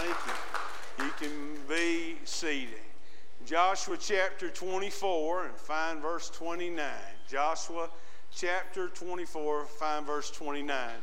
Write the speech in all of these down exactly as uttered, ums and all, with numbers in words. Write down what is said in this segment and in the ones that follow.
Thank you. You can be seated. Joshua chapter twenty-four and find verse twenty-nine. Joshua chapter twenty-four, find verse twenty-nine.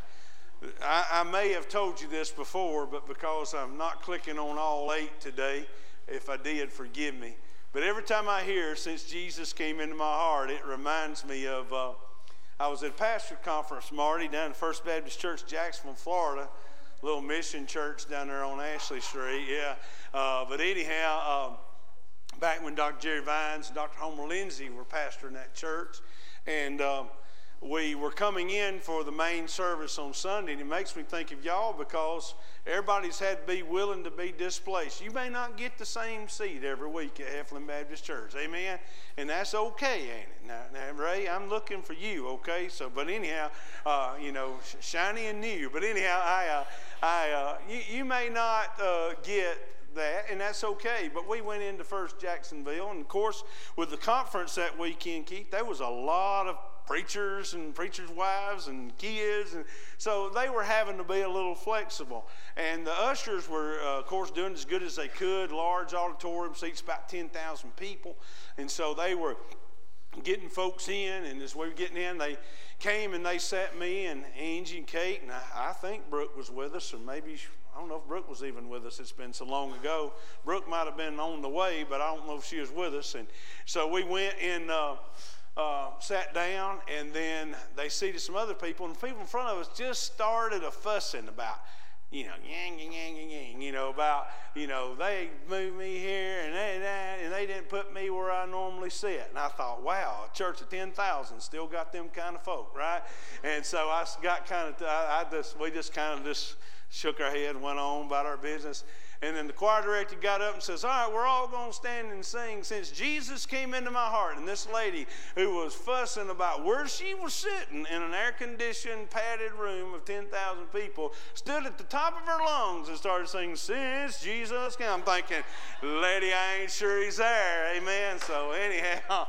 I, I may have told you this before, but because I'm not clicking on all eight today, if I did, forgive me. But every time I hear, since Jesus came into my heart, it reminds me of, uh, I was at a pastor conference, Marty, down at First Baptist Church, Jacksonville, Florida, little mission church down there on Ashley Street, yeah. Uh, but anyhow, uh, back when Doctor Jerry Vines and Doctor Homer Lindsay were pastoring that church, and uh, we were coming in for the main service on Sunday, and it makes me think of y'all because everybody's had to be willing to be displaced. You may not get the same seat every week at Heflin Baptist Church, amen? And that's okay, ain't it? Now, now Ray, I'm looking for you, okay? So, but anyhow, uh, you know, shiny and new. But anyhow, I, uh, I, uh, you, you may not uh, get that, and that's okay. But we went into First Jacksonville, and of course, with the conference that weekend, Keith, there was a lot of preachers and preachers' wives and kids, and so they were having to be a little flexible. And the ushers were, uh, of course, doing as good as they could. Large auditorium, seats about ten thousand people, and so they were getting folks in. And as we were getting in, they came and they sat me and Angie and Kate, and I, I think Brooke was with us, or maybe I don't know if Brooke was even with us. It's been so long ago. Brooke might have been on the way, but I don't know if she was with us. And so we went and Uh, Uh, sat down, and then they seated some other people, and the people in front of us just started a fussing about, you know, yang, yang, yang, yang, yang, you know, about, you know, they moved me here, and they, and they didn't put me where I normally sit. And I thought, wow, a church of ten thousand still got them kind of folk, right? And so I got kind of, I, I just, we just kind of just shook our head and went on about our business. And then the choir director got up and says, all right, we're all going to stand and sing Since Jesus Came Into My Heart. And this lady who was fussing about where she was sitting in an air-conditioned, padded room of ten thousand people stood at the top of her lungs and started singing, Since Jesus Came. I'm thinking, lady, I ain't sure he's there. Amen. So anyhow,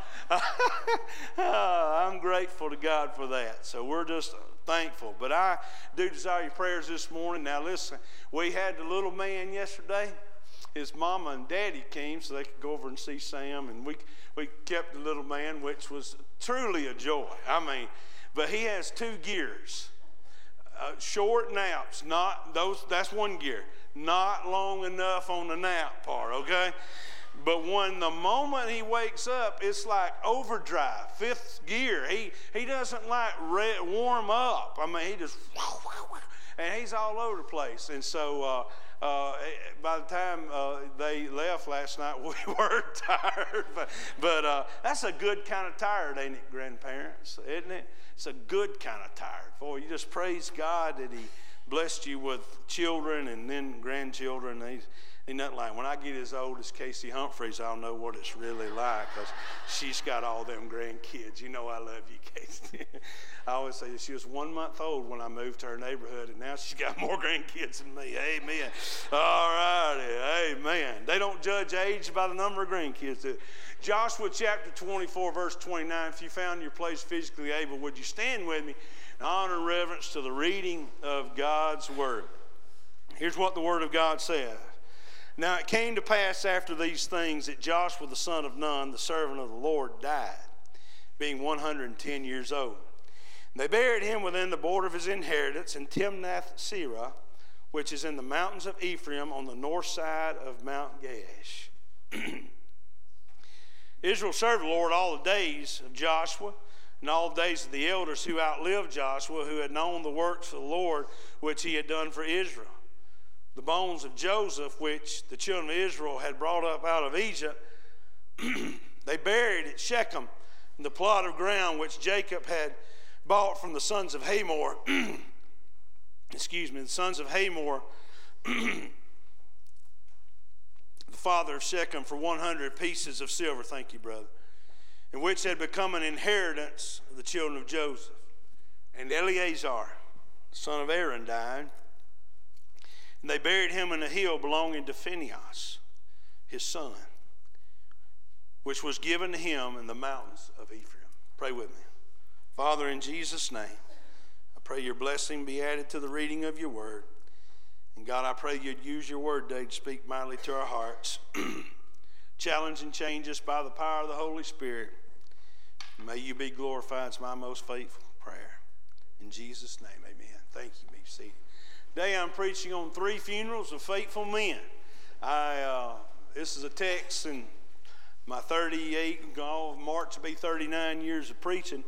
I'm grateful to God for that. So we're just thankful. But I do desire your prayers this morning. Now listen, we had the little man yesterday. His mama and daddy came so they could go over and see Sam, and we we kept the little man, which was truly a joy. I mean, but he has two gears. Uh, short naps, not those, that's one gear. Not long enough on the nap part, okay? But when the moment he wakes up, it's like overdrive, fifth gear. He he doesn't like re- warm up. I mean, he just, and he's all over the place. And so uh, uh, by the time uh, they left last night, we were tired. But, but uh, that's a good kind of tired, ain't it, grandparents? Isn't it? It's a good kind of tired. Boy, you just praise God that he blessed you with children and then grandchildren. He's, Ain't nothing like when I get as old as Casey Humphreys, I'll know what it's really like because she's got all them grandkids. You know I love you, Casey. I always say she was one month old when I moved to her neighborhood, and now she's got more grandkids than me. Amen. All righty. Amen. They don't judge age by the number of grandkids. Joshua chapter twenty-four, verse twenty-nine. If you found your place physically able, would you stand with me in honor and reverence to the reading of God's word? Here's what the word of God says. Now it came to pass after these things that Joshua the son of Nun, the servant of the Lord, died, being one hundred ten years old. And they buried him within the border of his inheritance in Timnath-Serah, which is in the mountains of Ephraim on the north side of Mount Gaash. Israel served the Lord all the days of Joshua and all the days of the elders who outlived Joshua, who had known the works of the Lord which he had done for Israel. The bones of Joseph, which the children of Israel had brought up out of Egypt, they buried at Shechem in the plot of ground which Jacob had bought from the sons of Hamor. Excuse me, the sons of Hamor, the father of Shechem, for one hundred pieces of silver. Thank you, brother. And which had become an inheritance of the children of Joseph. And Eleazar, the son of Aaron, died. And they buried him in a hill belonging to Phinehas, his son, which was given to him in the mountains of Ephraim. Pray with me. Father, in Jesus' name, I pray your blessing be added to the reading of your word. And God, I pray you'd use your word today to speak mightily to our hearts. Challenge and change us by the power of the Holy Spirit. May you be glorified. It's my most faithful prayer. In Jesus' name, amen. Thank you. Be seated. Today I'm preaching on three funerals of faithful men. I uh, this is a text in my thirty-eight, March will be thirty-nine years of preaching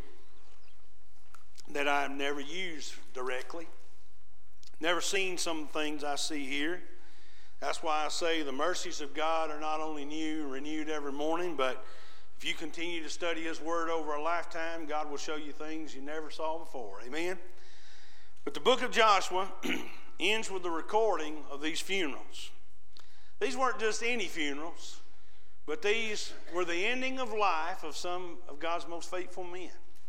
that I've never used directly. Never seen some things I see here. That's why I say the mercies of God are not only new, renewed every morning, but if you continue to study his word over a lifetime, God will show you things you never saw before. Amen? But the book of Joshua ends with the recording of these funerals. These weren't just any funerals, but these were the ending of life of some of God's most faithful men.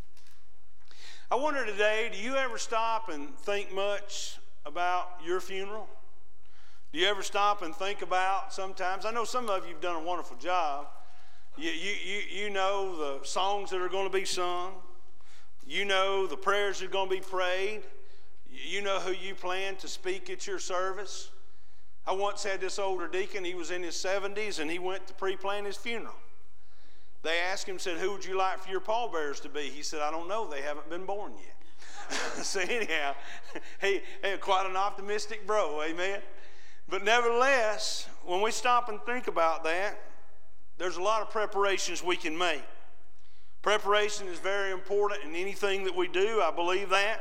I wonder today, do you ever stop and think much about your funeral? Do you ever stop and think about sometimes? I know some of you have done a wonderful job. You, you, you, you know the songs that are going to be sung. You know the prayers that are going to be prayed. You know who you plan to speak at your service. I once had this older deacon. He was in his seventies, and he went to pre-plan his funeral. They asked him, said, who would you like for your pallbearers to be? He said, I don't know. They haven't been born yet. So anyhow, he, he quite an optimistic bro, amen? But nevertheless, when we stop and think about that, there's a lot of preparations we can make. Preparation is very important in anything that we do. I believe that.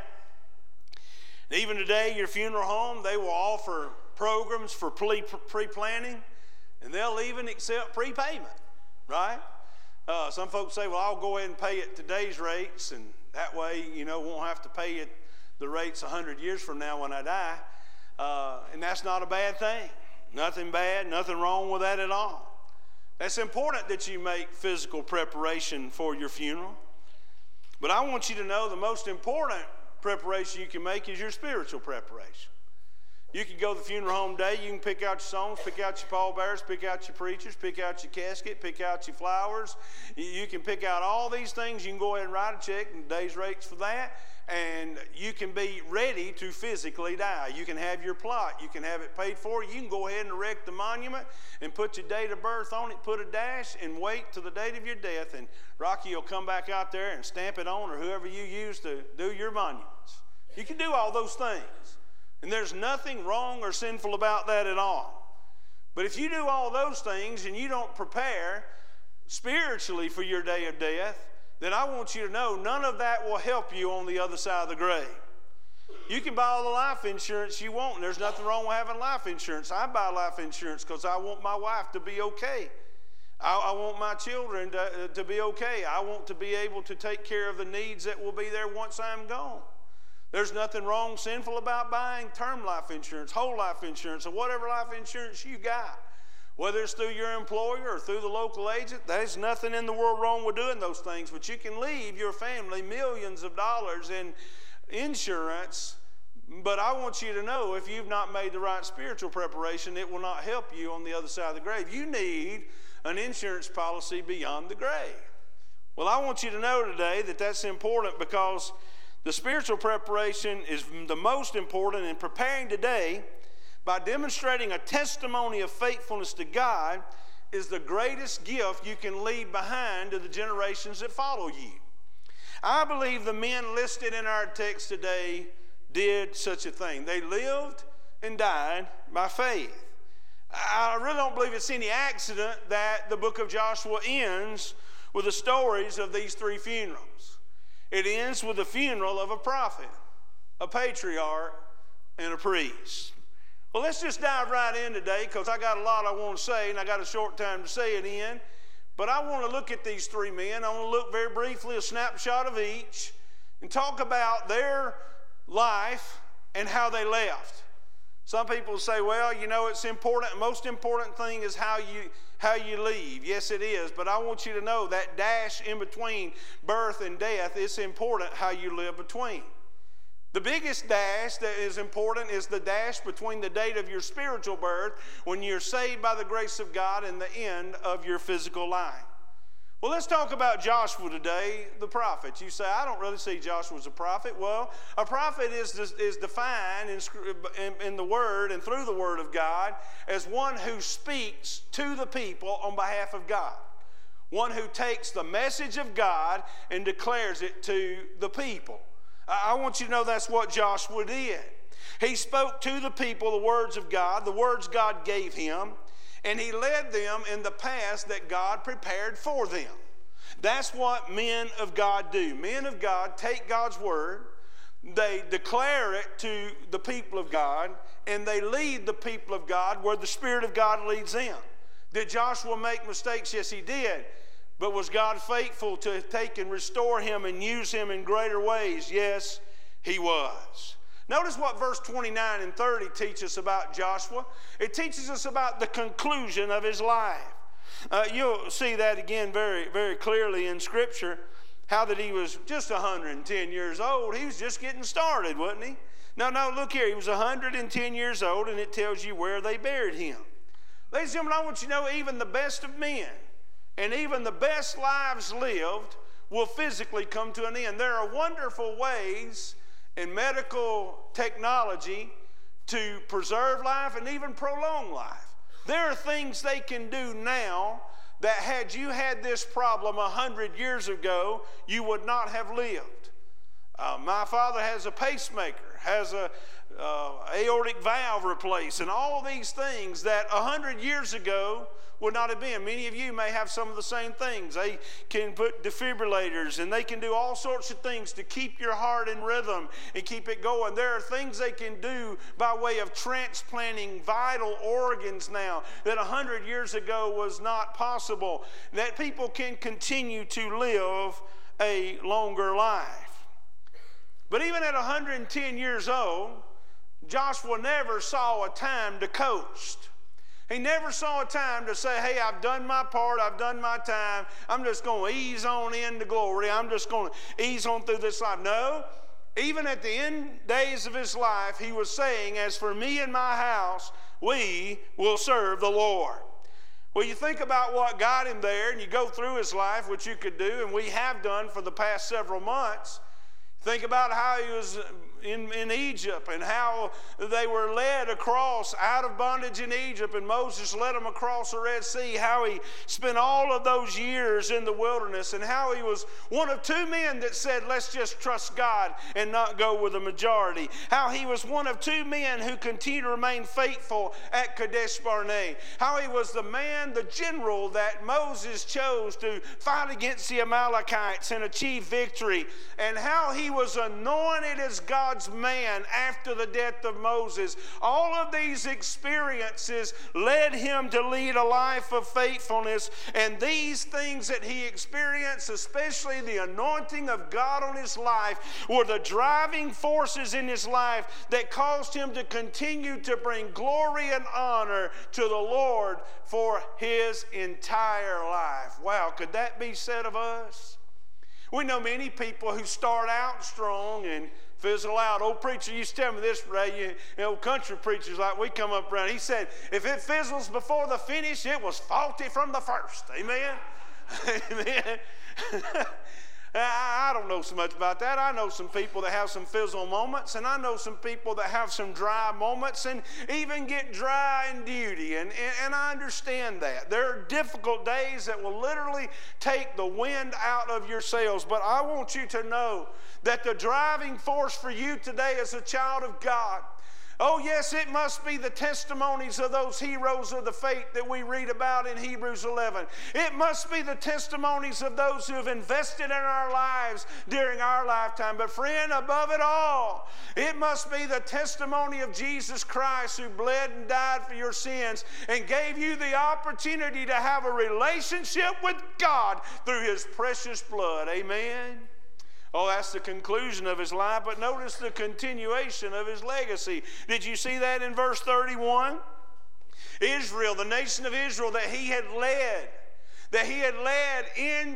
And even today, your funeral home, they will offer programs for pre-planning, and they'll even accept prepayment, right? Uh, some folks say, well, I'll go ahead and pay it today's rates, and that way, you know, won't have to pay it the rates one hundred years from now when I die. Uh, and that's not a bad thing. Nothing bad, nothing wrong with that at all. It's important that you make physical preparation for your funeral. But I want you to know the most important preparation you can make is your spiritual preparation. You can go to the funeral home day, you can pick out your songs, pick out your pallbearers, pick out your preachers, pick out your casket, pick out your flowers. You can pick out all these things. You can go ahead and write a check and day's rates for that. And you can be ready to physically die. You can have your plot. You can have it paid for. You can go ahead and erect the monument and put your date of birth on it, put a dash, and wait till the date of your death. And Rocky will come back out there and stamp it on, or whoever you use to do your monuments. You can do all those things. And there's nothing wrong or sinful about that at all. But if you do all those things and you don't prepare spiritually for your day of death, then I want you to know none of that will help you on the other side of the grave. You can buy all the life insurance you want, and there's nothing wrong with having life insurance. I buy life insurance because I want my wife to be okay. I, I want my children to, to be okay. I want to be able to take care of the needs that will be there once I'm gone. There's nothing wrong, sinful about buying term life insurance, whole life insurance, or whatever life insurance you got. Whether it's through your employer or through the local agent, there's nothing in the world wrong with doing those things. But you can leave your family millions of dollars in insurance. But I want you to know, if you've not made the right spiritual preparation, it will not help you on the other side of the grave. You need an insurance policy beyond the grave. Well, I want you to know today that that's important, because the spiritual preparation is the most important. In preparing today by demonstrating a testimony of faithfulness to God is the greatest gift you can leave behind to the generations that follow you. I believe the men listed in our text today did such a thing. They lived and died by faith. I really don't believe it's any accident that the book of Joshua ends with the stories of these three funerals. It ends with the funeral of a prophet, a patriarch, and a priest. Well, let's just dive right in today, because I got a lot I want to say, and I got a short time to say it in. But I want to look at these three men. I want to look very briefly, a snapshot of each, and talk about their life and how they left. Some people say, well, you know, it's important. The most important thing is how you how you leave. Yes, it is. But I want you to know that dash in between birth and death, it's important how you live between. The biggest dash that is important is the dash between the date of your spiritual birth, when you're saved by the grace of God, and the end of your physical life. Well, let's talk about Joshua today, the prophet. You say, I don't really see Joshua as a prophet. Well, a prophet is, is defined in, in, in the Word and through the Word of God as one who speaks to the people on behalf of God. One who takes the message of God and declares it to the people. I, I want you to know that's what Joshua did. He spoke to the people the words of God, the words God gave him, and he led them in the paths that God prepared for them. That's what men of God do. Men of God take God's word, they declare it to the people of God, and they lead the people of God where the Spirit of God leads them. Did Joshua make mistakes? Yes, he did. But was God faithful to take and restore him and use him in greater ways? Yes, he was. Notice what verse twenty-nine and thirty teach us about Joshua. It teaches us about the conclusion of his life. Uh, you'll see that again very, very clearly in Scripture, how that he was just one hundred ten years old. He was just getting started, wasn't he? No, no, look here. He was one hundred ten years old, and it tells you where they buried him. Ladies and gentlemen, I want you to know even the best of men and even the best lives lived will physically come to an end. There are wonderful ways in medical technology to preserve life and even prolong life. There are things they can do now that had you had this problem a hundred years ago, you would not have lived. Uh, my father has a pacemaker, has a uh, aortic valve replaced, and all these things that a hundred years ago would not have been. Many of you may have some of the same things. They can put defibrillators, and they can do all sorts of things to keep your heart in rhythm and keep it going. There are things they can do by way of transplanting vital organs now that a hundred years ago was not possible, that people can continue to live a longer life. But even at one hundred ten years old, Joshua never saw a time to coast. He never saw a time to say, hey, I've done my part, I've done my time, I'm just going to ease on into glory, I'm just going to ease on through this life. No, even at the end days of his life, he was saying, as for me and my house, we will serve the Lord. Well, you think about what got him there, and you go through his life, which you could do, and we have done for the past several months. Think about how he was in, in Egypt and how they were led across out of bondage in Egypt, and Moses led them across the Red Sea, how he spent all of those years in the wilderness, and how he was one of two men that said, let's just trust God and not go with the majority. How he was one of two men who continued to remain faithful at Kadesh Barnea. How he was the man, the general that Moses chose to fight against the Amalekites and achieve victory, and how he was anointed as God's man after the death of Moses. All of these experiences led him to lead a life of faithfulness, and these things that he experienced, especially the anointing of God on his life, were the driving forces in his life that caused him to continue to bring glory and honor to the Lord for his entire life. Wow, could that be said of us? We know many people who start out strong and fizzle out. Old preacher used to tell me this, Ray, you know, country preachers like we come up around. He said, if it fizzles before the finish, it was faulty from the first. Amen? Amen. I don't know so much about that. I know some people that have some fizzle moments, and I know some people that have some dry moments and even get dry in duty, and, and, and I understand that. There are difficult days that will literally take the wind out of your sails, but I want you to know that the driving force for you today as a child of God, oh yes, it must be the testimonies of those heroes of the faith that we read about in Hebrews eleven. It must be the testimonies of those who have invested in our lives during our lifetime. But friend, above it all, it must be the testimony of Jesus Christ, who bled and died for your sins and gave you the opportunity to have a relationship with God through his precious blood. Amen. Oh, that's the conclusion of his life, but notice the continuation of his legacy. Did you see that in verse thirty-one? Israel, the nation of Israel that he had led, that he had led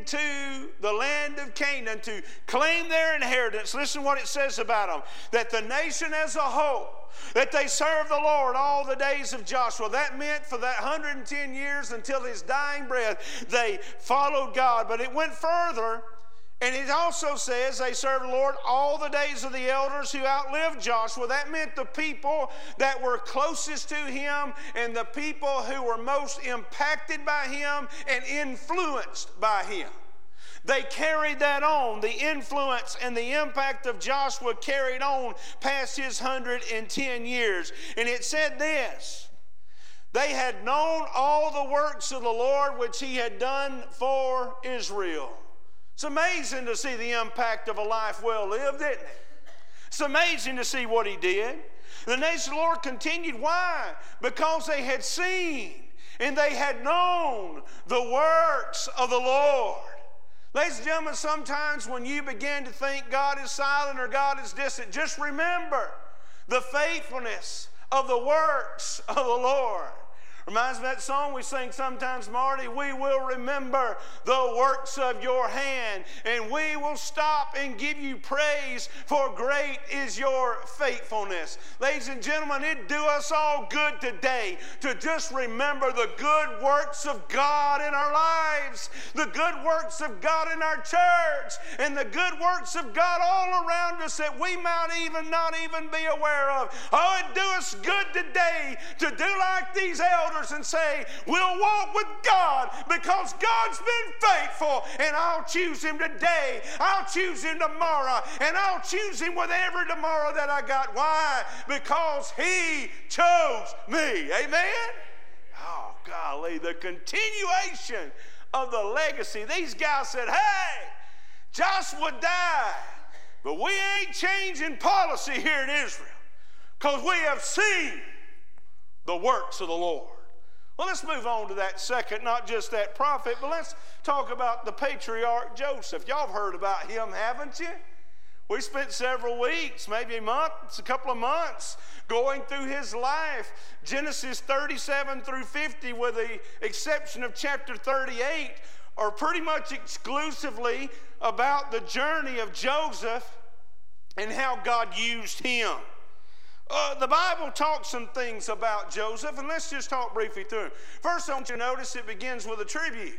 into the land of Canaan to claim their inheritance. Listen what it says about them. That the nation as a whole, that they served the Lord all the days of Joshua. That meant for that one hundred ten years until his dying breath, they followed God. But it went further, and it also says they served the Lord all the days of the elders who outlived Joshua. That meant the people that were closest to him and the people who were most impacted by him and influenced by him. They carried that on. The influence and the impact of Joshua carried on past his one hundred ten years. And it said this: they had known all the works of the Lord which he had done for Israel. It's amazing to see the impact of a life well lived, isn't it? It's amazing to see what he did. The nation of the Lord continued. Why? Because they had seen and they had known the works of the Lord. Ladies and gentlemen, sometimes when you begin to think God is silent or God is distant, just remember the faithfulness of the works of the Lord. Reminds me of that song we sing sometimes, Marty. We will remember the works of your hand, and we will stop and give you praise, for great is your faithfulness. Ladies and gentlemen, it'd do us all good today to just remember the good works of God in our lives, the good works of God in our church, and the good works of God all around us that we might even not even be aware of. Oh, it'd do us good today to do like these elders and say, we'll walk with God because God's been faithful, and I'll choose him today, I'll choose him tomorrow, and I'll choose him with every tomorrow that I got. Why? Because he chose me. Amen? Oh, golly, the continuation of the legacy. These guys said, hey, Joshua died, but we ain't changing policy here in Israel because we have seen the works of the Lord. Well, let's move on to that second, not just that prophet, but let's talk about the patriarch Joseph. Y'all have heard about him, haven't you? We spent several weeks, maybe a month, a couple of months, going through his life. Genesis thirty-seven through fifty, with the exception of chapter thirty-eight, are pretty much exclusively about the journey of Joseph and how God used him. Uh, the Bible talks some things about Joseph, and let's just talk briefly through him. First, I want you to notice it begins with a tribute.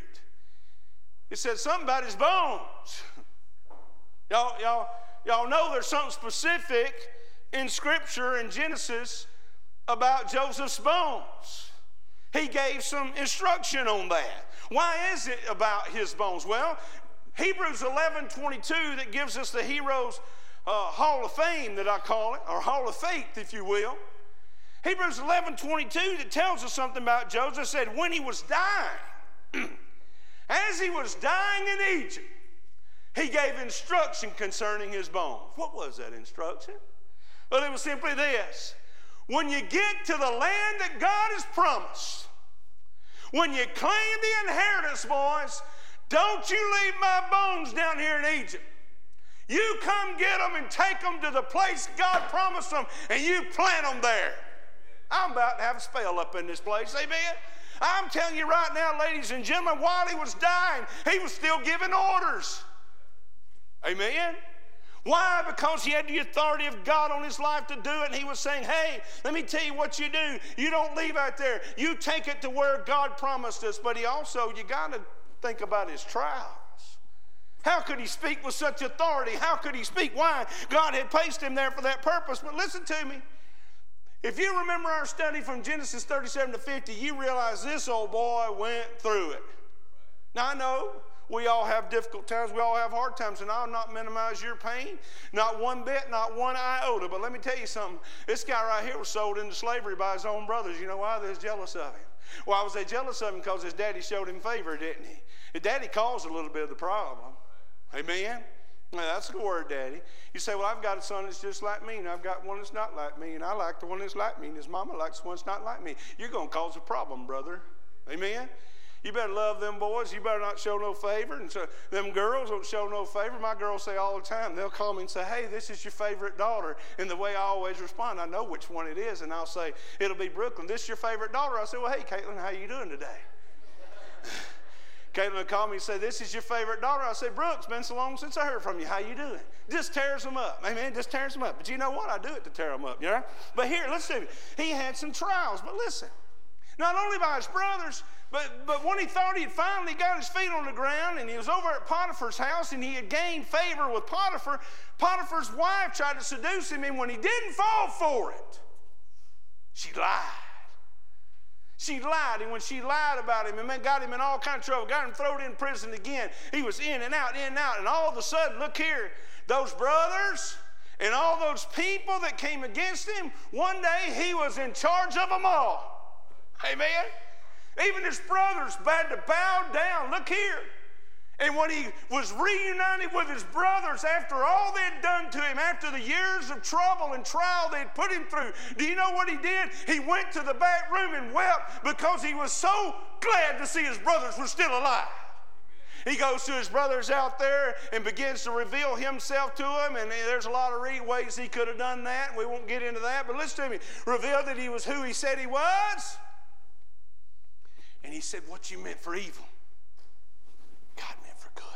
It says something about his bones. Y'all, y'all, y'all know there's something specific in Scripture in Genesis about Joseph's bones. He gave some instruction on that. Why is it about his bones? Well, Hebrews eleven twenty-two, that gives us the heroes Uh, Hall of Fame, that I call it, or Hall of Faith, if you will. Hebrews eleven twenty-two, that tells us something about Joseph, said when he was dying, as he was dying in Egypt, he gave instruction concerning his bones. What was that instruction? Well, it was simply this: when you get to the land that God has promised, when you claim the inheritance, boys, don't you leave my bones down here in Egypt. You come get them and take them to the place God promised them, and you plant them there. I'm about to have a spell up in this place, amen? I'm telling you right now, ladies and gentlemen, while he was dying, he was still giving orders. Amen? Why? Because he had the authority of God on his life to do it, and he was saying, hey, let me tell you what you do. You don't leave out there. You take it to where God promised us. But he also, you got to think about his trial. How could he speak with such authority? How could he speak? Why? God had placed him there for that purpose. But listen to me. If you remember our study from Genesis thirty-seven to fifty, you realize this old boy went through it. Now, I know we all have difficult times. We all have hard times, and I'll not minimize your pain. Not one bit, not one iota. But let me tell you something. This guy right here was sold into slavery by his own brothers. You know why? They was jealous of him. Why was they jealous of him? Because his daddy showed him favor, didn't he? His daddy caused a little bit of the problem. Amen? Now, that's the word, Daddy. You say, well, I've got a son that's just like me, and I've got one that's not like me, and I like the one that's like me, and his mama likes the one that's not like me. You're going to cause a problem, brother. Amen? You better love them boys. You better not show no favor. And so them girls don't show no favor. My girls say all the time, they'll call me and say, hey, this is your favorite daughter. And the way I always respond, I know which one it is, and I'll say, it'll be Brooklyn. This is your favorite daughter. I say, well, hey, Caitlin, how you doing today? Caitlin called me and said, this is your favorite daughter. I said, Brooke, it's been so long since I heard from you. How you doing? Just tears them up. Amen. Just tears them up. But you know what? I do it to tear them up. You know? But here, listen. He had some trials. But listen. Not only by his brothers, but, but when he thought he had finally got his feet on the ground and he was over at Potiphar's house and he had gained favor with Potiphar, Potiphar's wife tried to seduce him, and when he didn't fall for it, she lied. She lied, and when she lied about him, and got him in all kinds of trouble, got him thrown in prison again. He was in and out, in and out, and all of a sudden, look here, those brothers and all those people that came against him, one day he was in charge of them all. Amen? Even his brothers had to bow down. Look here. And when he was reunited with his brothers after all they had done to him, after the years of trouble and trial they had put him through, do you know what he did? He went to the back room and wept because he was so glad to see his brothers were still alive. He goes to his brothers out there and begins to reveal himself to them, and there's a lot of ways he could have done that. We won't get into that, but listen to me. Revealed that he was who he said he was. And he said, what you meant for evil, God meant for good.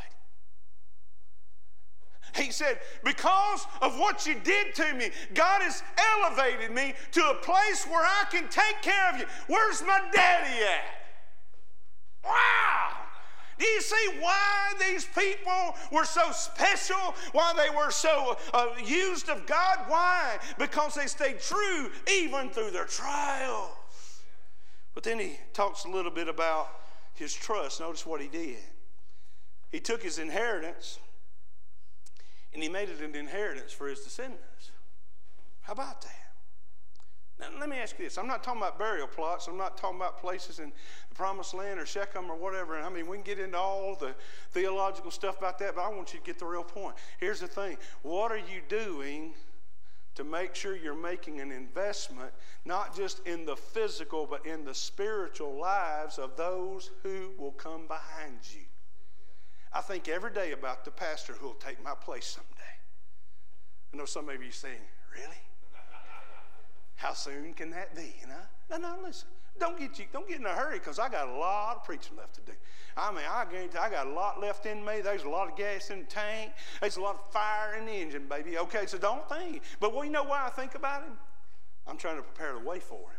He said, because of what you did to me, God has elevated me to a place where I can take care of you. Where's my daddy at? Wow! Do you see why these people were so special? Why they were so uh, used of God? Why? Because they stayed true even through their trials. But then he talks a little bit about his trust. Notice what he did. He took his inheritance and he made it an inheritance for his descendants. How about that? Now, let me ask you this. I'm not talking about burial plots. I'm not talking about places in the Promised Land or Shechem or whatever. And I mean, we can get into all the theological stuff about that, but I want you to get the real point. Here's the thing. What are you doing to make sure you're making an investment, not just in the physical, but in the spiritual lives of those who will come behind you? I think every day about the pastor who will take my place someday. I know some of you are saying, really? How soon can that be? You know? No, no, listen. Don't get you. Don't get in a hurry, because I got a lot of preaching left to do. I mean, I guarantee I got a lot left in me. There's a lot of gas in the tank. There's a lot of fire in the engine, baby. Okay, so don't think. But well, you know why I think about him? I'm trying to prepare the way for him.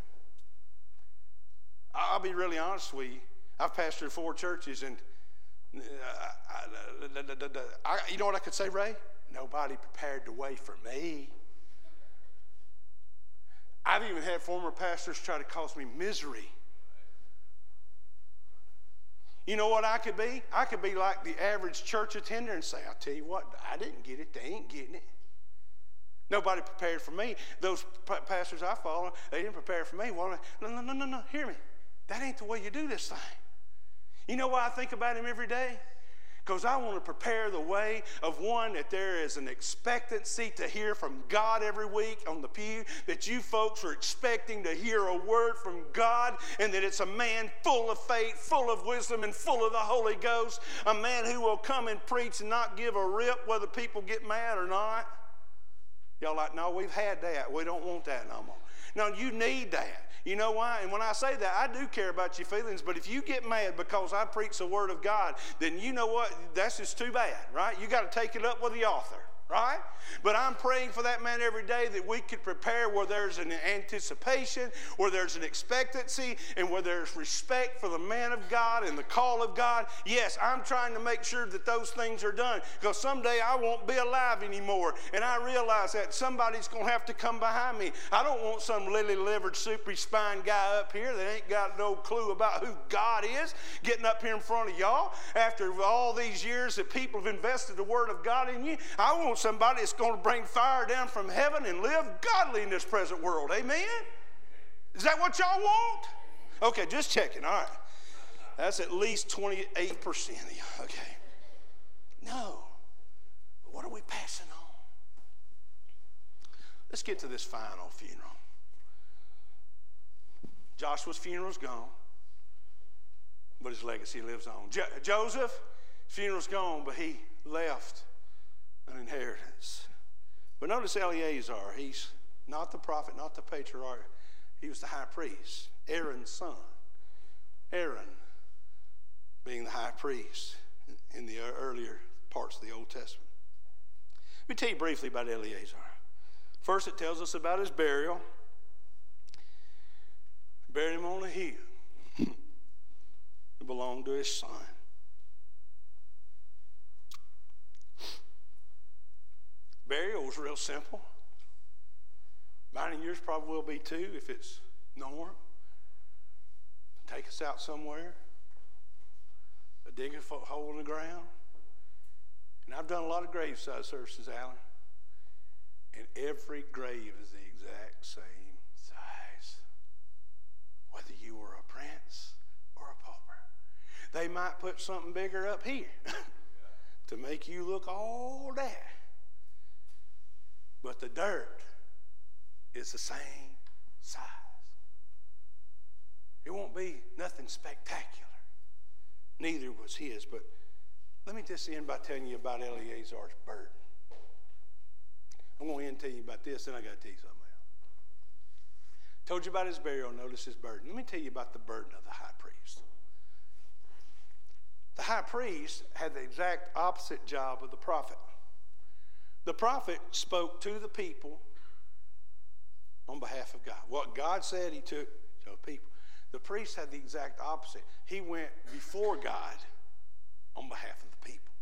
I'll be really honest with you. I've pastored four churches, and uh, I, I, I, you know what I could say, Ray? Nobody prepared the way for me. I've even had former pastors try to cause me misery. You know what I could be? I could be like the average church attender and say, I'll tell you what, I didn't get it. They ain't getting it. Nobody prepared for me. Those pastors I follow, they didn't prepare for me. Well, no, no, no, no, no. Hear me. That ain't the way you do this thing. You know why I think about him every day? Because I want to prepare the way of one, that there is an expectancy to hear from God every week on the pew, that you folks are expecting to hear a word from God, and that it's a man full of faith, full of wisdom, and full of the Holy Ghost, a man who will come and preach and not give a rip whether people get mad or not. Y'all like, no, we've had that. We don't want that no more. No, you need that. You know why? And when I say that, I do care about your feelings, but if you get mad because I preach the Word of God, then you know what? That's just too bad, right? You got to take it up with the author, right? But I'm praying for that man every day, that we could prepare where there's an anticipation, where there's an expectancy, and where there's respect for the man of God and the call of God. Yes, I'm trying to make sure that those things are done, because someday I won't be alive anymore, and I realize that somebody's going to have to come behind me. I don't want some lily-livered, soupy-spine guy up here that ain't got no clue about who God is getting up here in front of y'all after all these years that people have invested the Word of God in you. I want somebody that's going to bring fire down from heaven and live godly in this present world. Amen? Is that what y'all want? Okay, just checking. All right. That's at least twenty-eight percent of y'all. Okay. No. What are we passing on? Let's get to this final funeral. Joshua's funeral's gone, but his legacy lives on. Jo- Joseph's funeral's gone, but he left an inheritance. But notice Eleazar, he's not the prophet, not the patriarch. He was the high priest, Aaron's son. Aaron being the high priest in the earlier parts of the Old Testament. Let me tell you briefly about Eleazar. First, it tells us about his burial. Buried him on a hill. It belonged to his son. Burial was real simple. Mine and yours probably will be too if it's norm. Take us out somewhere. Dig a hole in the ground. And I've done a lot of graveside services, Alan. And every grave is the exact same size. Whether you were a prince or a pauper. They might put something bigger up here to make you look all that. But the dirt is the same size. It won't be nothing spectacular. Neither was his. But let me just end by telling you about Eleazar's burden. I'm going to end and tell you about this, then I got to tell you something else. Told you about his burial, notice his burden. Let me tell you about the burden of the high priest. The high priest had the exact opposite job of the prophet. The prophet spoke to the people on behalf of God. What God said, he took to the people. The priest had the exact opposite. He went before God on behalf of the people.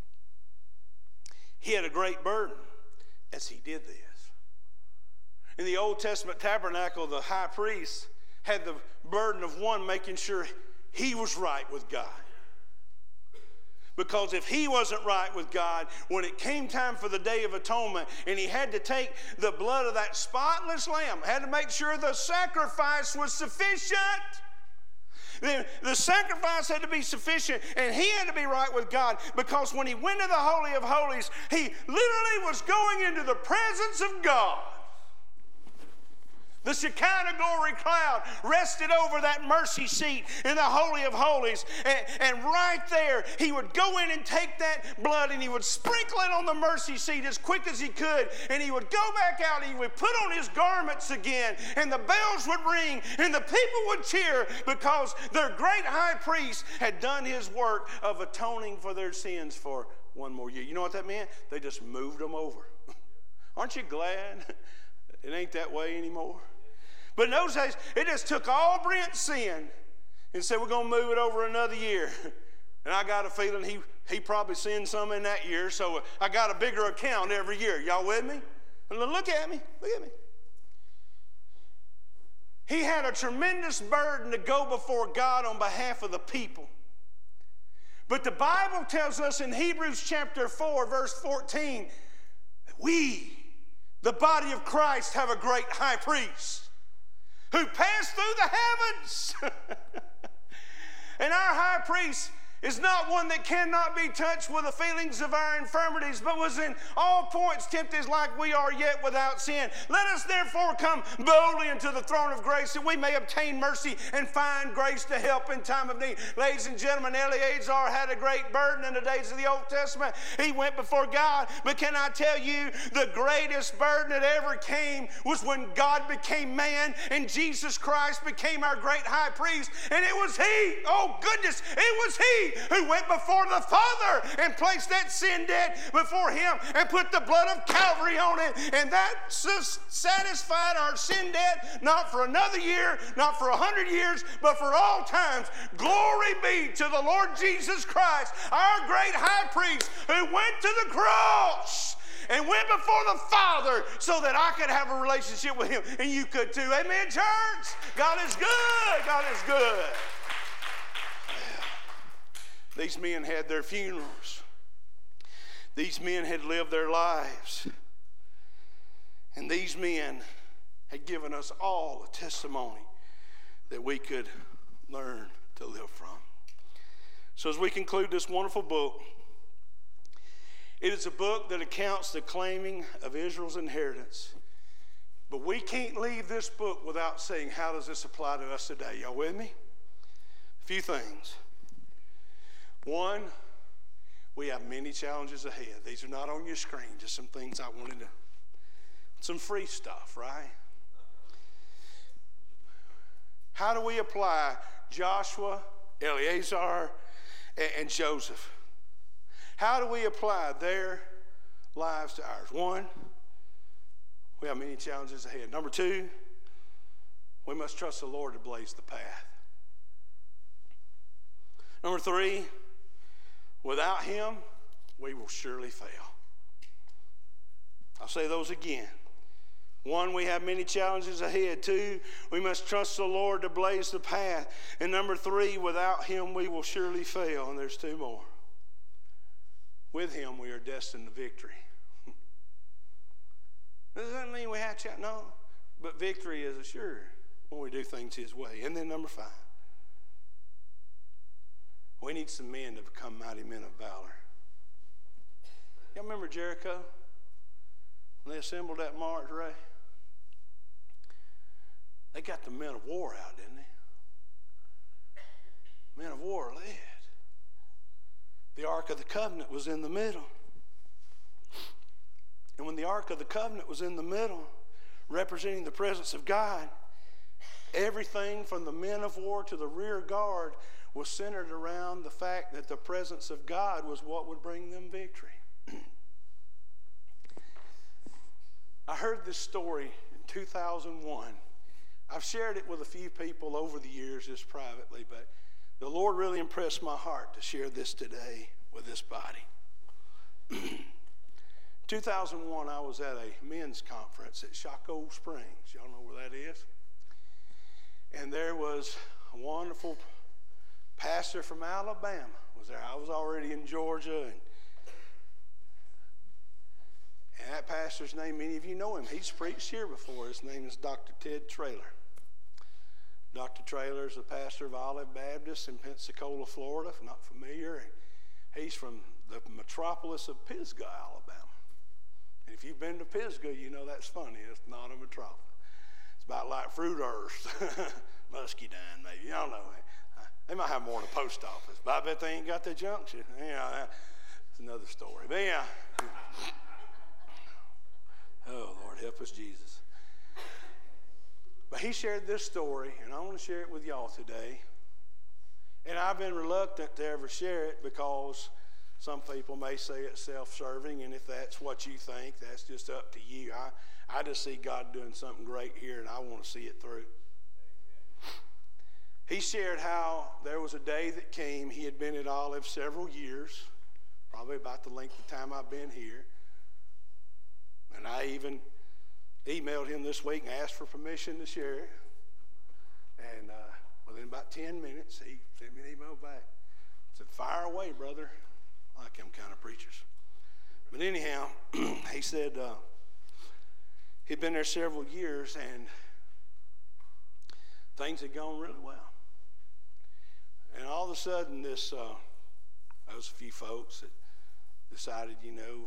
He had a great burden as he did this. In the Old Testament tabernacle, the high priest had the burden of one making sure he was right with God. Because if he wasn't right with God, when it came time for the Day of Atonement, and he had to take the blood of that spotless lamb, had to make sure the sacrifice was sufficient. Then the sacrifice had to be sufficient, and he had to be right with God, because when he went to the Holy of Holies, he literally was going into the presence of God. The Shekinah glory cloud rested over that mercy seat in the Holy of Holies. And, and right there, he would go in and take that blood and he would sprinkle it on the mercy seat as quick as he could. And he would go back out and he would put on his garments again. And the bells would ring and the people would cheer, because their great high priest had done his work of atoning for their sins for one more year. You know what that meant? They just moved them over. Aren't you glad it ain't that way anymore? But in those days, it just took all Brent's sin and said, we're going to move it over another year. And I got a feeling he, he probably sinned some in that year, so I got a bigger account every year. Y'all with me? Look at me. Look at me. He had a tremendous burden to go before God on behalf of the people. But the Bible tells us in Hebrews chapter four, verse fourteen, that we, the body of Christ, have a great high priest who passed through the heavens. And our high priest is not one that cannot be touched with the feelings of our infirmities, but was in all points tempted like we are, yet without sin. Let us therefore come boldly into the throne of grace, that we may obtain mercy and find grace to help in time of need. Ladies and gentlemen, Eleazar had a great burden in the days of the Old Testament. He went before God, but can I tell you, the greatest burden that ever came was when God became man and Jesus Christ became our great high priest. And it was he, oh goodness, it was he who went before the Father and placed that sin debt before him and put the blood of Calvary on it. And that satisfied our sin debt, not for another year, not for a hundred years, but for all times. Glory be to the Lord Jesus Christ, our great high priest, who went to the cross and went before the Father so that I could have a relationship with him. And you could too. Amen, church? God is good. God is good. These men had their funerals. These men had lived their lives. And these men had given us all a testimony that we could learn to live from. So as we conclude this wonderful book, it is a book that accounts the claiming of Israel's inheritance. But we can't leave this book without saying, how does this apply to us today? Y'all with me? A few things. One, we have many challenges ahead. These are not on your screen, just some things I wanted to, some free stuff, right? How do we apply Joshua, Eleazar, and, and Joseph. How do we apply their lives to ours? One, we have many challenges ahead. Number two, we must trust the Lord to blaze the path. Number three, without him, we will surely fail. I'll say those again. One, we have many challenges ahead. Two, we must trust the Lord to blaze the path. And number three, without him, we will surely fail. And there's two more. With him, we are destined to victory. Does that mean we have to? No. But victory is assured when we do things his way. And then number five, we need some men to become mighty men of valor. Y'all remember Jericho? When they assembled that march, Ray? They got the men of war out, didn't they? Men of war led. The Ark of the Covenant was in the middle. And when the Ark of the Covenant was in the middle, representing the presence of God, everything from the men of war to the rear guard was centered around the fact that the presence of God was what would bring them victory. I heard this story in two thousand one. I've shared it with a few people over the years just privately, but the Lord really impressed my heart to share this today with this body. two thousand one, I was at a men's conference at Shockoe Springs. Y'all know where that is? And there was a wonderful pastor from Alabama was there. I was already in Georgia, and, and that pastor's name, many of you know him. He's preached here before. His name is Doctor Ted Traylor. Doctor Traylor is the pastor of Olive Baptist in Pensacola, Florida, if not familiar. And he's from the metropolis of Pisgah, Alabama. And if you've been to Pisgah, you know that's funny. It's not a metropolis. It's about like Fruithurst, Muscadine, maybe. Y'all know it. They might have more in the post office, but I bet they ain't got the junction. Yeah, that's another story. But yeah. Oh, Lord, help us, Jesus. But he shared this story, and I want to share it with y'all today. And I've been reluctant to ever share it because some people may say it's self-serving, and if that's what you think, that's just up to you. I, I just see God doing something great here, and I want to see it through. He shared how there was a day that came. He had been at Olive several years, probably about the length of time I've been here. And I even emailed him this week and asked for permission to share it. And uh, within about ten minutes, he sent me an email back. Said, fire away, brother. I like them kind of preachers. But anyhow, he said uh, he'd been there several years and things had gone really well. And all of a sudden, this, uh, there was a few folks that decided, you know,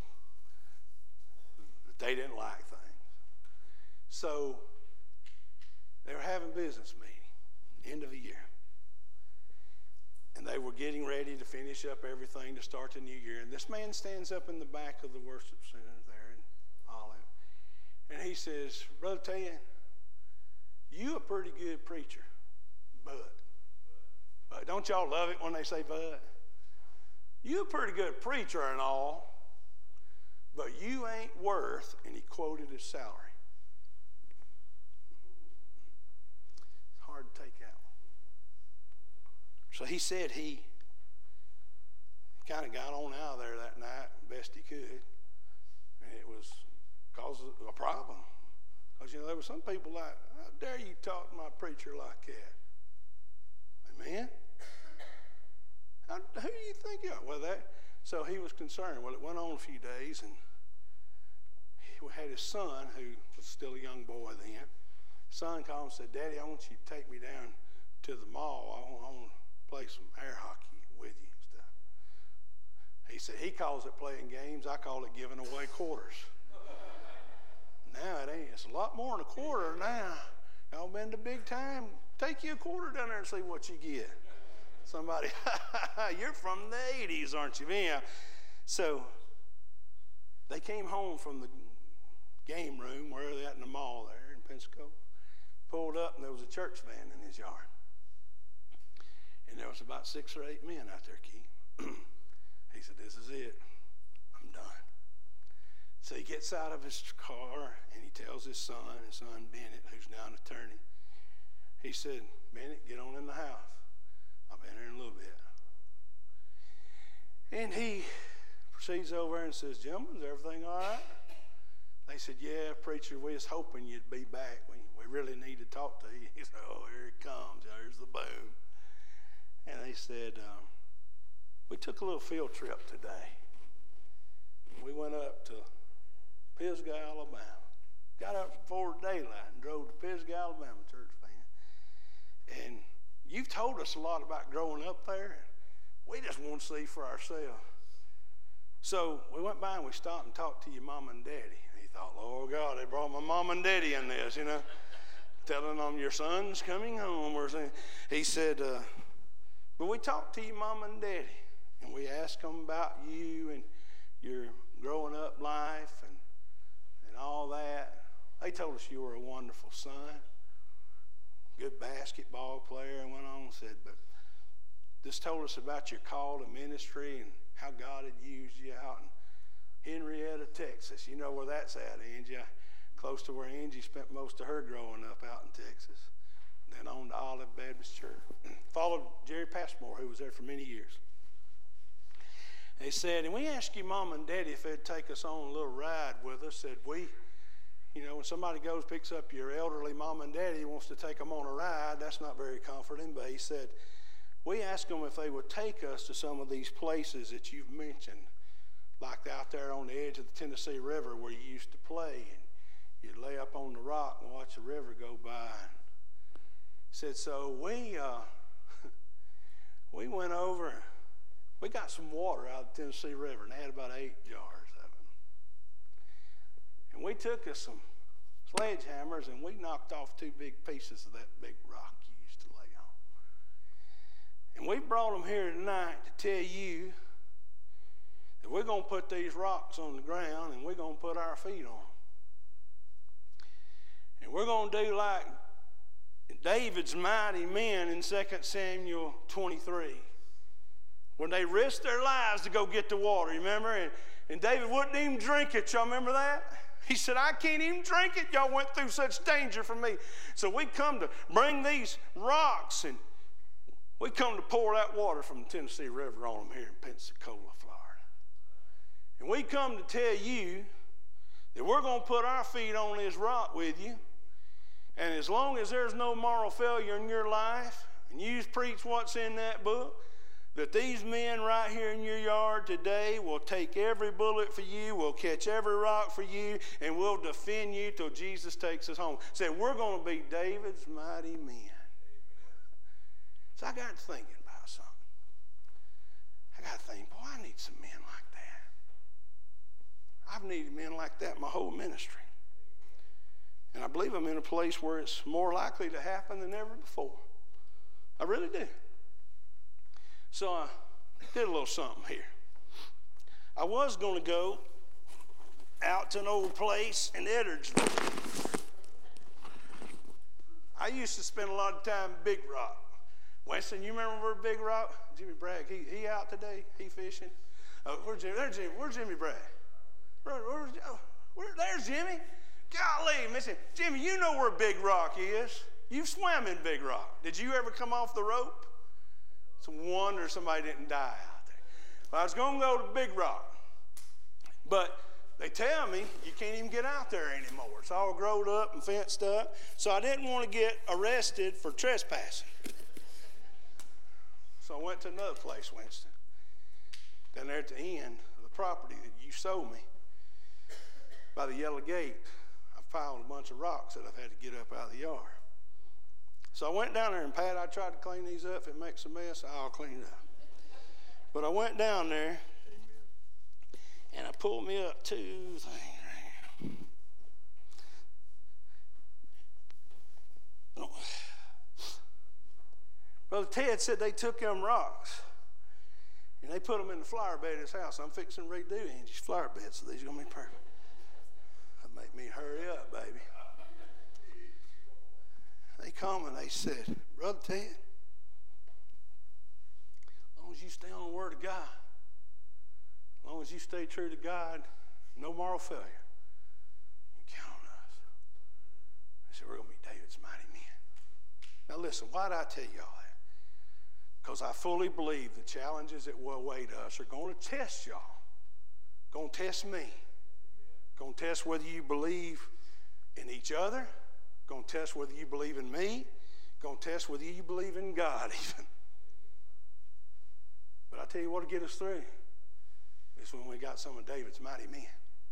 that they didn't like things. So they were having business meeting, end of the year. And they were getting ready to finish up everything to start the new year. And this man stands up in the back of the worship center there in Olive. And he says, Brother Ted, you a pretty good preacher, but, but don't y'all love it when they say but? You a pretty good preacher and all, but you ain't worth, and he quoted his salary. It's hard to take out. So he said he kind of got on out of there that night best he could, and it was cause of a problem. Because, you know, there were some people like, how dare you talk to my preacher like that? Amen? How, who do you think you are? Well, that, so he was concerned. Well, it went on a few days, and he had his son, who was still a young boy then. His son called and said, Daddy, I want you to take me down to the mall. I want, I want to play some air hockey with you and stuff. He said, he calls it playing games. I call it giving away quarters. Now it ain't. It's a lot more than a quarter now. Y'all been to big time. Take you a quarter down there and see what you get. Somebody, you're from the eighties, aren't you? Yeah. So they came home from the game room, where they at in the mall there in Pensacola. Pulled up and there was a church van in his yard. And there was about six or eight men out there, Keith. He said, this is it. I'm done. So he gets out of his car and he tells his son, his son Bennett, who's now an attorney. He said, Bennett, get on in the house. I'll be in here in a little bit. And he proceeds over and says, gentlemen, is everything all right? They said, yeah, preacher, we was hoping you'd be back. We, we really need to talk to you. He said, oh, here it comes. There's the boom. And they said, um, we took a little field trip today. We went up to Pisgah, Alabama. Got up before daylight and drove to Pisgah, Alabama, church fan. And you've told us a lot about growing up there. We just want to see for ourselves. So we went by and we stopped and talked to your mom and daddy. And he thought, Lord God, they brought my mom and daddy in this, you know, telling them your son's coming home. Or something. He said, uh, but we talked to your mom and daddy. And we asked them about you and your growing up life and, and all that. They told us you were a wonderful son, good basketball player, and went on and said, but just told us about your call to ministry and how God had used you out in Henrietta, Texas. You know where that's at, Angie. Close to where Angie spent most of her growing up out in Texas. Then on to Olive Baptist Church. Followed Jerry Passmore, who was there for many years. They said, and we asked your mom and daddy if they'd take us on a little ride with us. Said, we, you know, when somebody goes, picks up your elderly mom and daddy, wants to take them on a ride, that's not very comforting. But he said, we asked them if they would take us to some of these places that you've mentioned, like out there on the edge of the Tennessee River where you used to play. And you'd lay up on the rock and watch the river go by. He said, so we, uh, we went over. We got some water out of the Tennessee River, and they had about eight jars of it. And we took us some sledgehammers, and we knocked off two big pieces of that big rock you used to lay on. And we brought them here tonight to tell you that we're going to put these rocks on the ground, and we're going to put our feet on them. And we're going to do like David's mighty men in Second Samuel twenty-three. When they risked their lives to go get the water, you remember? And, and David wouldn't even drink it. Y'all remember that? He said, I can't even drink it. Y'all went through such danger for me. So we come to bring these rocks, and we come to pour that water from the Tennessee River on them here in Pensacola, Florida. And we come to tell you that we're going to put our feet on this rock with you. And as long as there's no moral failure in your life, and you preach what's in that book, that these men right here in your yard today will take every bullet for you, will catch every rock for you, and will defend you till Jesus takes us home. Said, we're going to be David's mighty men. Amen. So I got to thinking about something. I got to think, boy, I need some men like that. I've needed men like that my whole ministry. And I believe I'm in a place where it's more likely to happen than ever before. I really do. So I did a little something here. I was going to go out to an old place in Edwardsville. I used to spend a lot of time in Big Rock. Winston, you remember where Big Rock? Jimmy Bragg, he, he out today? He fishing? Oh, where's Jimmy? There's Jimmy. Where's Jimmy Bragg? Where, where's, oh, where, there's Jimmy. Golly, listen, Jimmy, you know where Big Rock is. You've swam in Big Rock. Did you ever come off the rope? It's a wonder somebody didn't die out there. Well, I was going to go to Big Rock, but they tell me you can't even get out there anymore. It's all grown up and fenced up, so I didn't want to get arrested for trespassing. So I went to another place, Winston, down there at the end of the property that you sold me by the yellow gate. I piled a bunch of rocks that I've had to get up out of the yard. So I went down there, and Pat, I tried to clean these up. If it makes a mess, I'll clean it up. But I went down there, and I pulled me up two things right here. Oh. Brother Ted said they took them rocks, and they put them in the flower bed of his house. I'm fixing to redo Angie's flower bed, so these are going to be perfect. That make me hurry up, baby. They come and they said, Brother Ted, stay true to God, no moral failure. You can count on us. He said, we're going to be David's mighty men. Now listen, why did I tell you all that? Because I fully believe the challenges that will await us are going to test y'all. Going to test me. Going to test whether you believe in each other. Going to test whether you believe in me. Going to test whether you believe in God even. But I tell you what will get us through is when we got some of David's mighty men.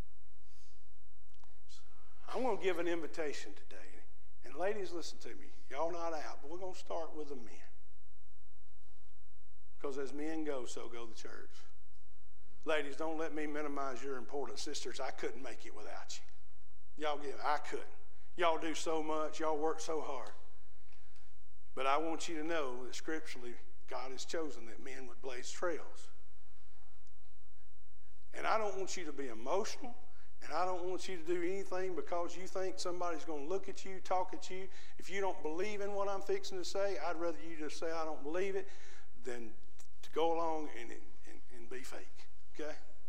I'm going to give an invitation today. And ladies, listen to me. Y'all not out, but we're going to start with the men. Because as men go, so go the church. Ladies, don't let me minimize your importance. Sisters, I couldn't make it without you. Y'all get it. I couldn't. Y'all do so much. Y'all work so hard. But I want you to know that scripturally, God has chosen that men would blaze trails. And I don't want you to be emotional. And I don't want you to do anything because you think somebody's going to look at you, talk at you. If you don't believe in what I'm fixing to say, I'd rather you just say I don't believe it than to go along and, and, and be fake. Okay?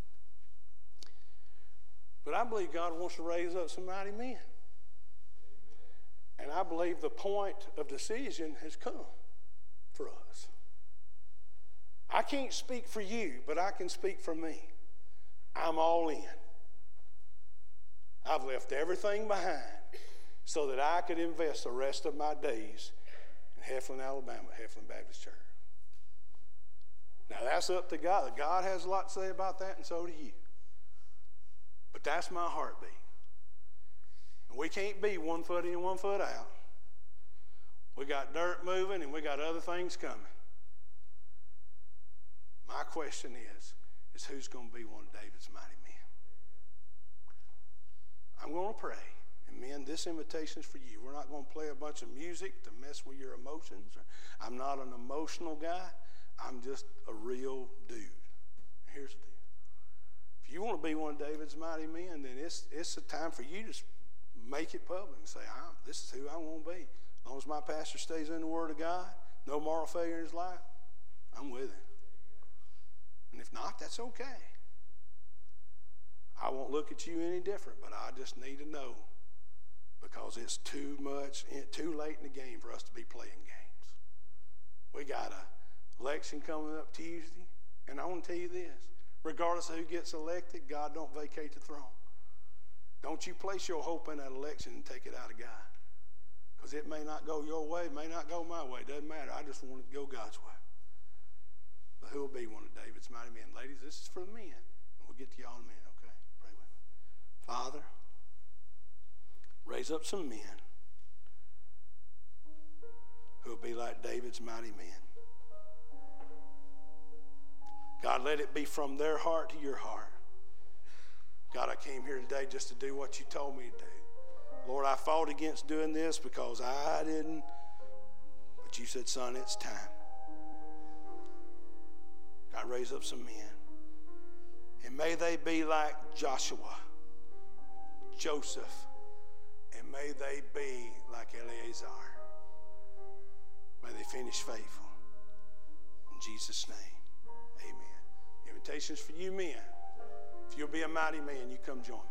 But I believe God wants to raise up some mighty men. And I believe the point of decision has come for us. I can't speak for you, but I can speak for me. I'm all in. I've left everything behind so that I could invest the rest of my days in Heflin, Alabama, Heflin Baptist Church. Now that's up to God. God has a lot to say about that, and so do you. But that's my heartbeat. And we can't be one foot in, one foot out. We got dirt moving, and we got other things coming. My question is, is who's going to be one of David's mighty men? I'm going to pray. And men, this invitation is for you. We're not going to play a bunch of music to mess with your emotions. I'm not an emotional guy. I'm just a real dude. Here's the deal. If you want to be one of David's mighty men, then it's it's a time for you to make it public and say, I'm, this is who I want to be. As long as my pastor stays in the Word of God, no moral failure in his life, I'm with him. And if not, that's okay. I won't look at you any different, but I just need to know because it's too much, too late in the game for us to be playing games. We got an election coming up Tuesday, and I want to tell you this. Regardless of who gets elected, God don't vacate the throne. Don't you place your hope in that election and take it out of God. Because it may not go your way, it may not go my way. It doesn't matter. I just want it to go God's way. But who will be one of David's mighty men? Ladies, this is for the men. And we'll get to y'all in a minute, okay? Pray with me. Father, raise up some men who will be like David's mighty men. God, let it be from their heart to your heart. God, I came here today just to do what you told me to do. Lord, I fought against doing this because I didn't, but you said, son, it's time. God, raise up some men. And may they be like Joshua, Joseph, and may they be like Eleazar. May they finish faithful. In Jesus' name, amen. Invitations for you men. If you'll be a mighty man, you come join me.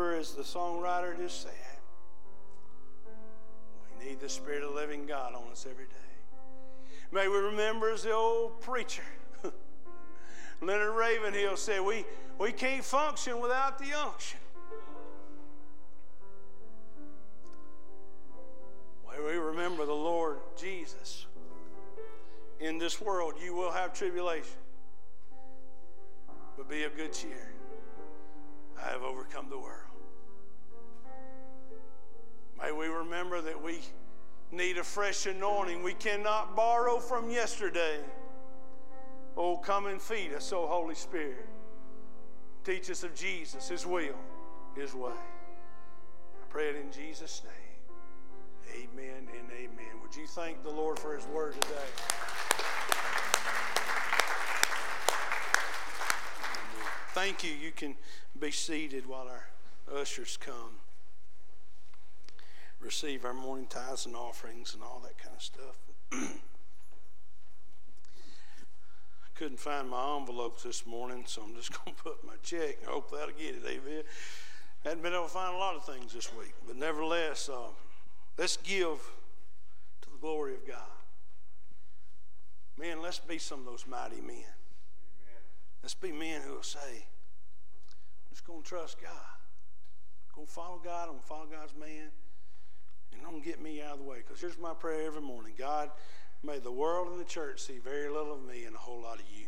remember, as the songwriter just said, we need the Spirit of the living God on us every day. May we remember, as the old preacher, Leonard Ravenhill, said, we, we can't function without the unction. May we remember the Lord Jesus. In this world you will have tribulation, but be of good cheer. I have overcome the world. May we remember that we need a fresh anointing. We cannot borrow from yesterday. Oh, come and feed us, oh Holy Spirit. Teach us of Jesus, His will, His way. I pray it in Jesus' name. Amen and amen. Would you thank the Lord for His word today? Thank you. You can be seated while our ushers come. Receive our morning tithes and offerings and all that kind of stuff. Couldn't find my envelopes this morning, so I'm just going to put my check and hope that'll get it. Amen. Hadn't been able to find a lot of things this week, but nevertheless, uh, let's give to the glory of God. Man, let's be some of those mighty men. Amen. Let's be men who will say, I'm just going to trust God. I'm going to follow God. I'm going to follow God's man. And don't get me out of the way, because here's my prayer every morning. God, may the world and the church see very little of me and a whole lot of you.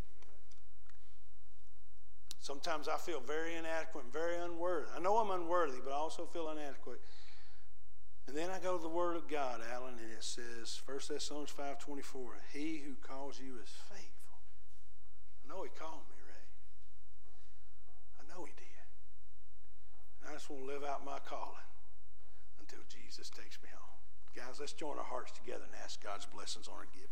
Sometimes I feel very inadequate and very unworthy. I know I'm unworthy, but I also feel inadequate. And then I go to the Word of God, Alan, and it says, First Thessalonians five twenty-four, He who calls you is faithful. I know He called me, Ray. I know He did. And I just want to live out my calling until Jesus takes me home. Guys, let's join our hearts together and ask God's blessings on our giving.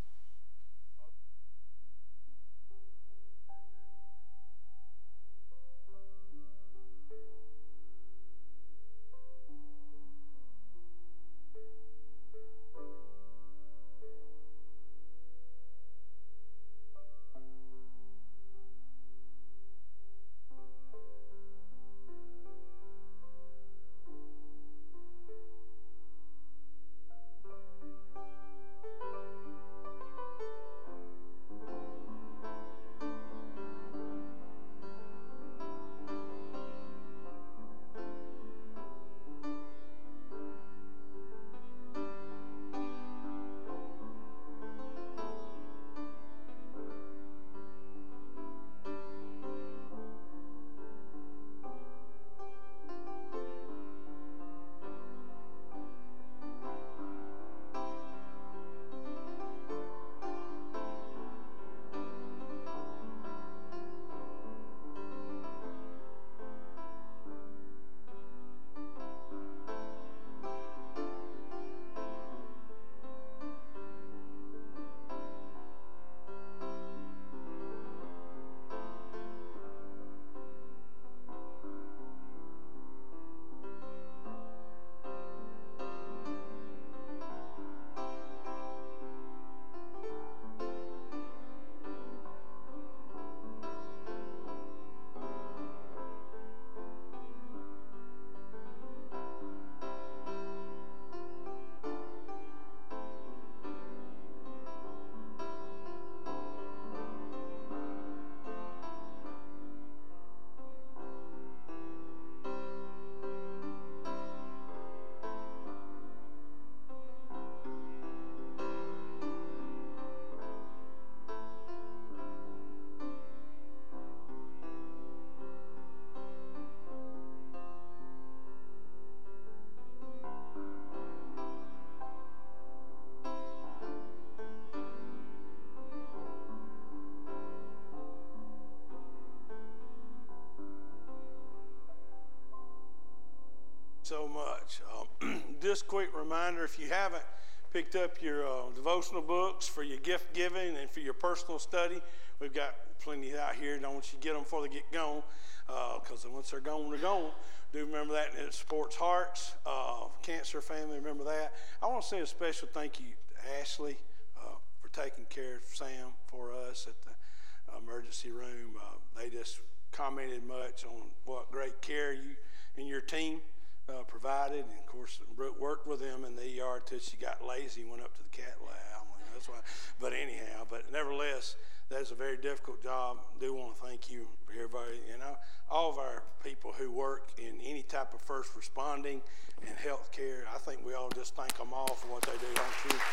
So much. Um, just quick reminder, if you haven't picked up your uh, devotional books for your gift giving and for your personal study, we've got plenty out here. Don't want you to get them before they get gone, because uh, once they're gone, they're gone. Do remember that, and it supports hearts. Uh, cancer family, remember that. I want to say a special thank you to Ashley uh, for taking care of Sam for us at the emergency room. Uh, they just commented much on what great care you and your team uh, provided. And of course, Brooke worked with them in the E R till she got lazy and went up to the cat lab. That's why. But anyhow, but nevertheless, that is a very difficult job. I do want to thank you for everybody, you know, all of our people who work in any type of first responding and health care. I think we all just thank them all for what they do, don't you?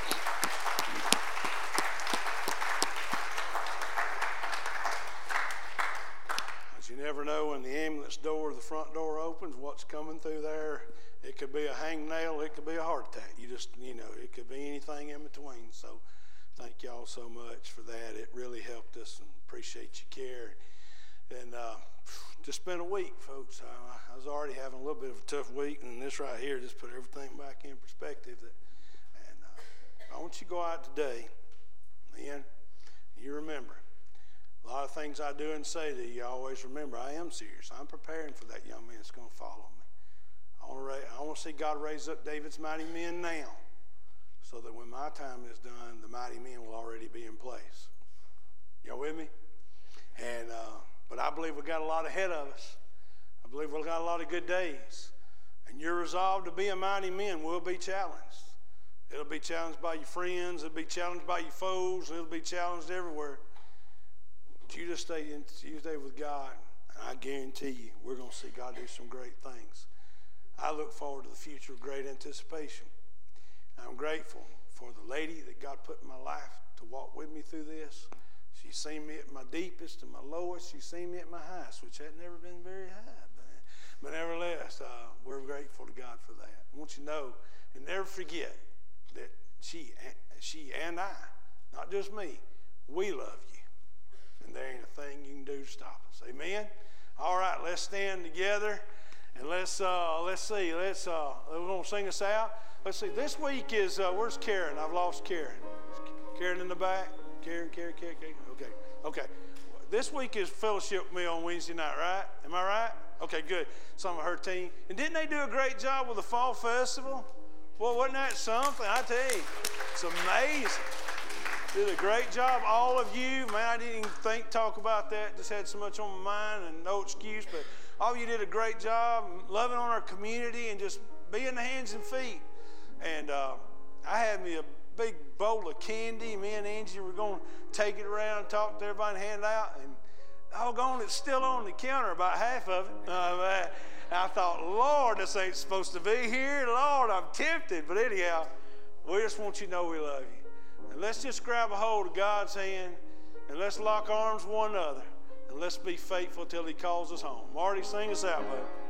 But you never know when the ambulance door, the front door opens, what's coming through there. It could be a hangnail, it could be a heart attack. You just, you know, it could be anything in between. So thank y'all so much for that. It really helped us, and appreciate your care. And uh, just been a week, folks. I, I was already having a little bit of a tough week, and this right here just put everything back in perspective. That, and uh, I want you to go out today, and you remember, a lot of things I do and say to you, always remember, I am serious. I'm preparing for that young man that's going to follow me. I want, to raise, I want to see God raise up David's mighty men now, so that when my time is done, the mighty men will already be in place. Y'all with me? And uh, but I believe we got a lot ahead of us. I believe we got a lot of good days. And your resolve to be a mighty man will be challenged. It'll be challenged by your friends. It'll be challenged by your foes. It'll be challenged everywhere. But you just stay in, you stay with God, and I guarantee you, we're going to see God do some great things. I look forward to the future with great anticipation. I'm grateful for the lady that God put in my life to walk with me through this. She's seen me at my deepest and my lowest. She's seen me at my highest, which had never been very high. But, but nevertheless, uh, we're grateful to God for that. I want you to know and never forget that she, she and I, not just me, we love you. And there ain't a thing you can do to stop us. Amen? All right, let's stand together. And let's uh, let's see. Let's uh, we're gonna sing us out. Let's see. This week is uh, where's Karen? I've lost Karen. Karen in the back. Karen, Karen, Karen, Karen. Okay, okay. This week is fellowship meal on Wednesday night, right? Am I right? Okay, good. Some of her team. And didn't they do a great job with the fall festival? Well, wasn't that something? I tell you, it's amazing. Did a great job, all of you. Man, I didn't even think talk about that. Just had so much on my mind and no excuse, but. All of you did a great job loving on our community and just being the hands and feet. And uh, I had me a big bowl of candy. Me and Angie were going to take it around and talk to everybody and hand it out. And doggone, it's still on the counter, about half of it. Uh, I thought, Lord, this ain't supposed to be here. Lord, I'm tempted. But anyhow, we just want you to know we love you. And let's just grab a hold of God's hand and let's lock arms with one another. And let's be faithful till he calls us home. Marty, sing us out, bud.